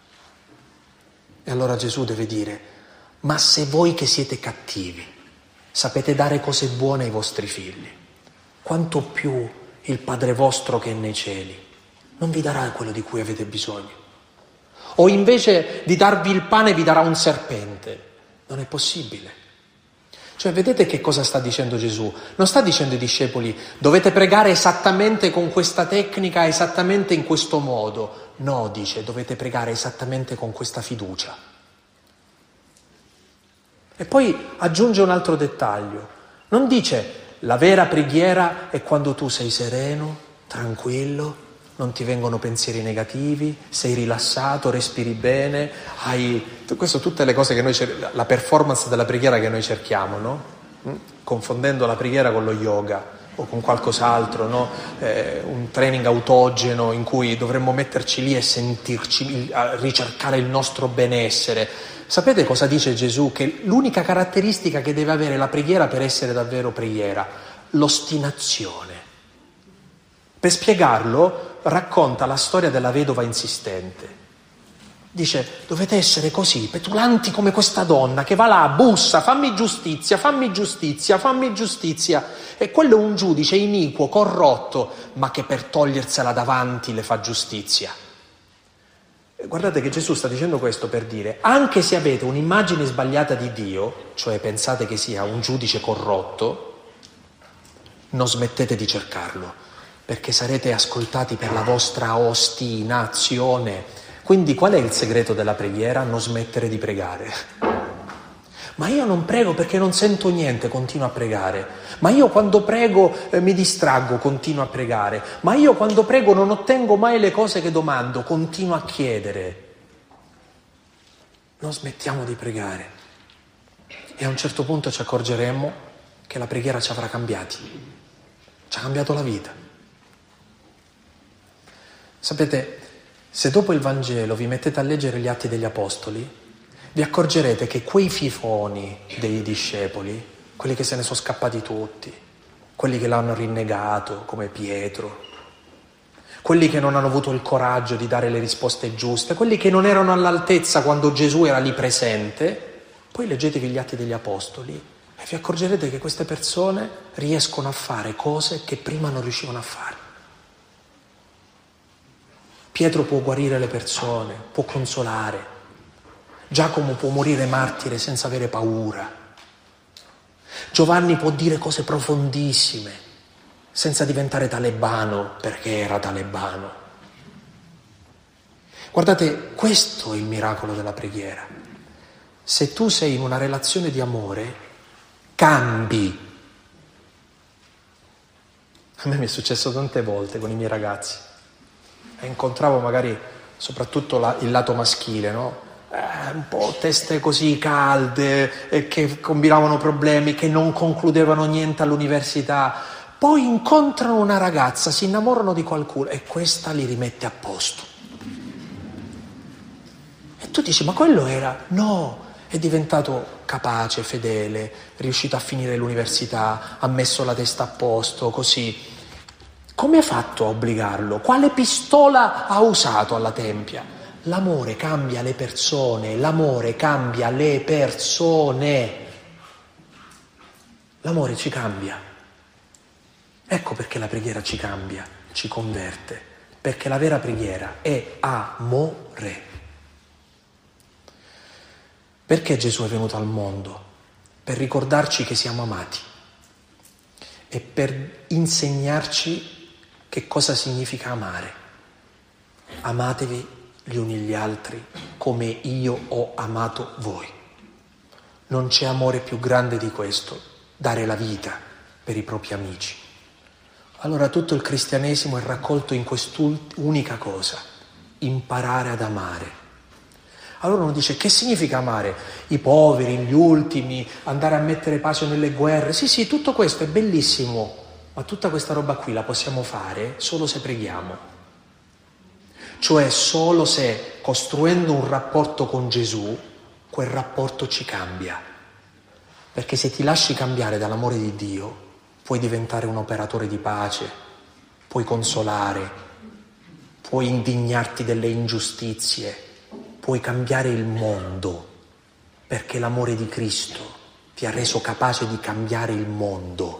Speaker 1: E allora Gesù deve dire: ma se voi che siete cattivi sapete dare cose buone ai vostri figli, quanto più il Padre vostro che è nei cieli non vi darà quello di cui avete bisogno? O invece di darvi il pane vi darà un serpente? Non è possibile. Cioè, vedete che cosa sta dicendo Gesù? Non sta dicendo ai discepoli: dovete pregare esattamente con questa tecnica, esattamente in questo modo. No, dice, dovete pregare esattamente con questa fiducia. E poi aggiunge un altro dettaglio. Non dice: la vera preghiera è quando tu sei sereno, tranquillo, non ti vengono pensieri negativi, sei rilassato, respiri bene, hai... Questo tutte le cose che noi cer... la performance della preghiera che noi cerchiamo, no? Confondendo la preghiera con lo yoga o con qualcos'altro, no? Eh, un training autogeno in cui dovremmo metterci lì e sentirci, ricercare il nostro benessere. Sapete cosa dice Gesù? Che l'unica caratteristica che deve avere la preghiera per essere davvero preghiera, l'ostinazione. Per spiegarlo, racconta la storia della vedova insistente. Dice: dovete essere così, petulanti come questa donna che va là, bussa, fammi giustizia, fammi giustizia, fammi giustizia. E quello è un giudice iniquo, corrotto, ma che per togliersela davanti le fa giustizia. Guardate che Gesù sta dicendo questo per dire: anche se avete un'immagine sbagliata di Dio, cioè pensate che sia un giudice corrotto, non smettete di cercarlo, perché sarete ascoltati per la vostra ostinazione. Quindi qual è il segreto della preghiera? Non smettere di pregare. Ma io non prego perché non sento niente, continuo a pregare. Ma io quando prego eh, mi distraggo, continuo a pregare. Ma io quando prego non ottengo mai le cose che domando, continuo a chiedere. Non smettiamo di pregare. E a un certo punto ci accorgeremo che la preghiera ci avrà cambiati. Ci ha cambiato la vita. Sapete, se dopo il Vangelo vi mettete a leggere gli Atti degli Apostoli, vi accorgerete che quei fifoni dei discepoli, quelli che se ne sono scappati tutti, quelli che l'hanno rinnegato, come Pietro, quelli che non hanno avuto il coraggio di dare le risposte giuste, quelli che non erano all'altezza quando Gesù era lì presente. Poi leggetevi gli Atti degli Apostoli e vi accorgerete che queste persone riescono a fare cose che prima non riuscivano a fare. Pietro può guarire le persone, può consolare. Giacomo può morire martire senza avere paura. Giovanni può dire cose profondissime senza diventare talebano perché era talebano. Guardate, questo è il miracolo della preghiera. Se tu sei in una relazione di amore, cambi. A me mi è successo tante volte con i miei ragazzi. E incontravo magari soprattutto la, il lato maschile, no? Eh, un po' teste così calde, eh, che combinavano problemi, che non concludevano niente all'università. Poi incontrano una ragazza, si innamorano di qualcuno e questa li rimette a posto. E tu dici, ma quello era? No, è diventato capace, fedele, è riuscito a finire l'università, ha messo la testa a posto, così. Come ha fatto a obbligarlo? Quale pistola ha usato alla tempia? L'amore cambia le persone, l'amore cambia le persone. L'amore ci cambia. Ecco perché la preghiera ci cambia, ci converte, perché la vera preghiera è amore. Perché Gesù è venuto al mondo? Per ricordarci che siamo amati e per insegnarci che cosa significa amare. Amatevi gli uni gli altri come io ho amato voi. Non c'è amore più grande di questo, dare la vita per i propri amici. Allora tutto il cristianesimo è raccolto in quest'unica cosa, imparare ad amare. Allora uno dice, che significa amare? I poveri, gli ultimi, andare a mettere pace nelle guerre. Sì, sì, tutto questo è bellissimo, ma tutta questa roba qui la possiamo fare solo se preghiamo. Cioè solo se, costruendo un rapporto con Gesù, quel rapporto ci cambia. Perché se ti lasci cambiare dall'amore di Dio, puoi diventare un operatore di pace, puoi consolare, puoi indignarti delle ingiustizie, puoi cambiare il mondo, perché l'amore di Cristo ti ha reso capace di cambiare il mondo.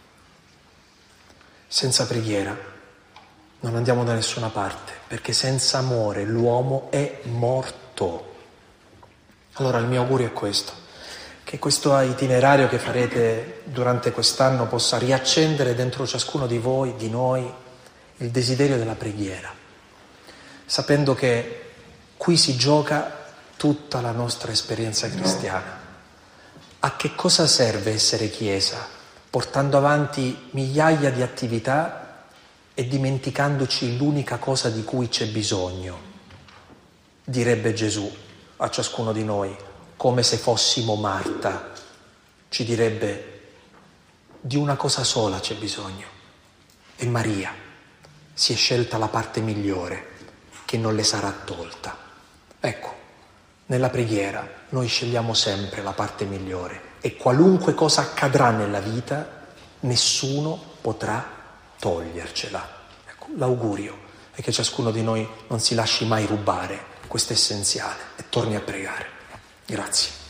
Speaker 1: Senza preghiera non andiamo da nessuna parte, perché senza amore l'uomo è morto. Allora il mio augurio è questo, che questo itinerario che farete durante quest'anno possa riaccendere dentro ciascuno di voi, di noi, il desiderio della preghiera, sapendo che qui si gioca tutta la nostra esperienza cristiana. A che cosa serve essere Chiesa? Portando avanti migliaia di attività e dimenticandoci l'unica cosa di cui c'è bisogno, direbbe Gesù a ciascuno di noi, come se fossimo Marta, ci direbbe, di una cosa sola c'è bisogno, e Maria si è scelta la parte migliore che non le sarà tolta. Ecco, nella preghiera noi scegliamo sempre la parte migliore e qualunque cosa accadrà nella vita, nessuno potrà togliercela. Ecco, l'augurio è che ciascuno di noi non si lasci mai rubare questo essenziale e torni a pregare. Grazie.